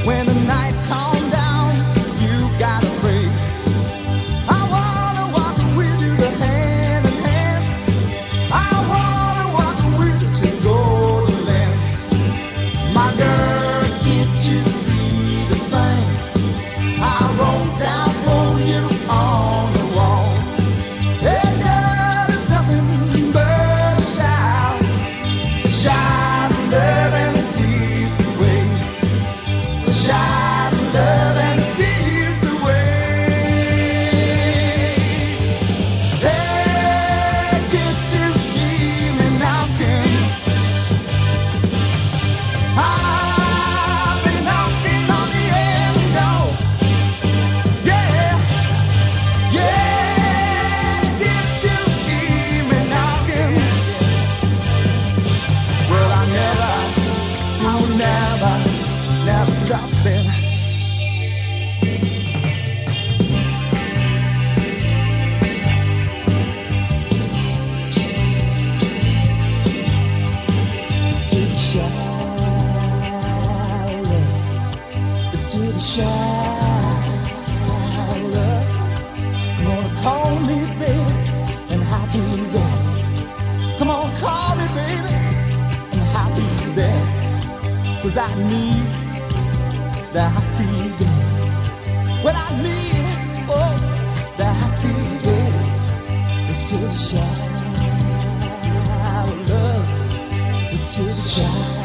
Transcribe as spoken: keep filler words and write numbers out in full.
When the night calms down, you gotta pray. I wanna walk with you, the hand in hand. I wanna walk with you to golden land. My girl, can't you see the sign I wrote down for you on the wall? Hey girl, it's nothing but a shout, a shout of love and a decent way, a shout of love and a decent way. Hey, can't you hear me now, Ken? I've been knocking on the heaven door. Yeah, yeah, can't you hear me knocking? Well, I never, I will never, never stop then. It's to the shower, it's to the shower. Come on, call me, baby, and I'll be there. Come on, call me, baby, and I'll be there. 'Cause I need the happy day. When I need, oh, the happy day. It's to the shower, love. It's to the shower.